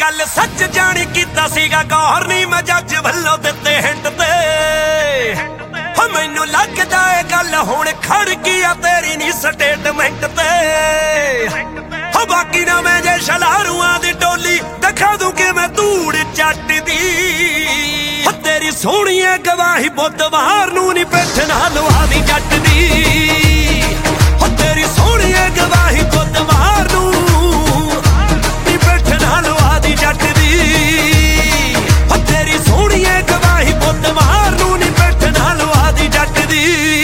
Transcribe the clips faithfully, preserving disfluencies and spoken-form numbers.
गल सच जानी कीता सीगा गौर नहीं मैं जज वल्लों दिते हिंट ते मैनू लगदा है गल हुण खड़ गई तेरी नी स्टेटमेंट ते बाकी ना मैं जे शलारूआं दी टोली दिखा दूं कि मैं धूड़ जट दी तेरी सोहणी गवाही बुधवार नूं नी पिठ नाल लवा दी जट दी तेरी सोहणी गवाही बुधवार नूं नी पिठ नाल लवा दी जट दी तेरी सोहणी गवाही बुधवार नूं नी पिठ नाल लवा दी जट दी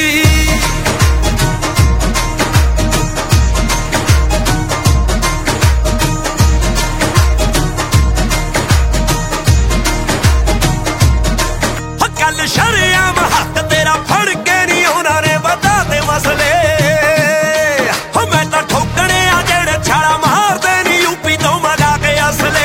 गल शरेआम हथ तेरा फड़ के नहीं होना ने बता दे मसले मैं तो ठोकने आ जेड़े छाला मारदे नहीं यूपी तो मगा के असले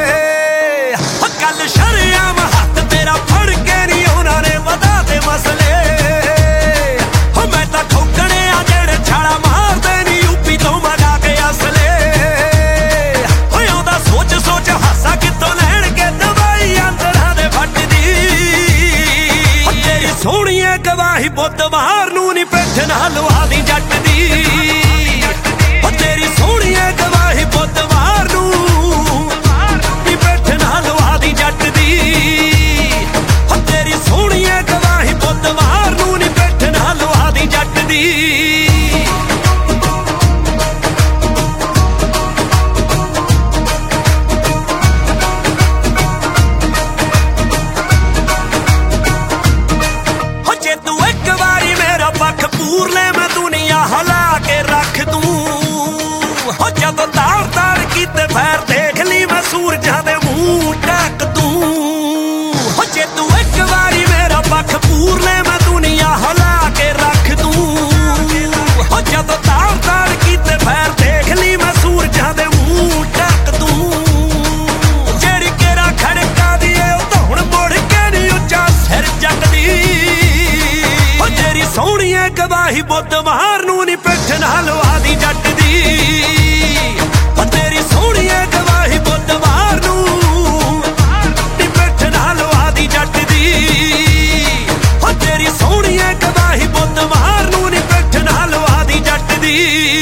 गल शरेआम हथ तेरा फड़ के नहीं होना ने बता दे मसले मैं तो ठोकने आ जेड़े छाला मारदे नहीं यूपी तो मगा के असले ओदा सोच सोच हासा कितों लैण के दवाई अंदरां दे फट दी सोहणी गवाही बुधवार नूं नी पिठ नाल लवा दी जट दी तेरी सोहणी गवाही बुधवार नूं नी पिठ नाल लवा दी जट दी तेरी सोहणी गवाही बुधवार नूं नी पिठ नाल लवा दी जट दी पूर ले मैं दुनिया हला के रख दूं जब तार तार कीते फैर देख ली मैं सूरजां दे मूंह ढक दूं जे तू एक बारी मेरा पख पूर ले मैं दुनिया हला के रख दूं जब तार तार कीते फैर देख ली मैं सूरजां दे मूंह ढक दूं जेड़ी केरा खड़का दी ए ओ तो हुण मुड़ के नहीं उच्चा सिर जगदी तेरी सोहणी गवाही बुधवार नूं नी पिठ नाल लवा दी जट दी तेरी सोहणी गवाही बुधवार नूं नी पिठ नाल लवा दी जट दी तेरी सोहणी गवाही बुधवार नूं नी पिठ नाल लवा दी जट दी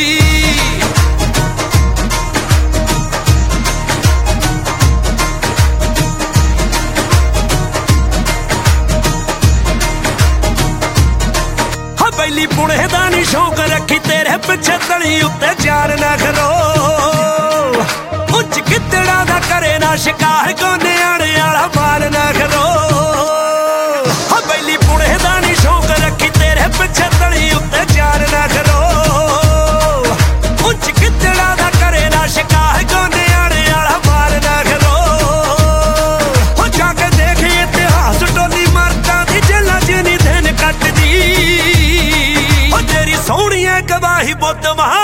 पहली पुणे दा नी शौक रखी तेरे पिछे तली उत्ते जान ना खलो उच कितड़ा दा करे ना शिकार को न्याणे आला माल ना खलो पहली पुणे दा नी शौक रखी तेरे पिछे तली उत्ते जान ना खलो उच कितड़ा दा करे ना शिकार को न्याणे आला माल ना खलो जाके देख इतिहास टोली मरदा दी जेलां च नी दिन कट दी तेरी सोहणी गवाही बुधवार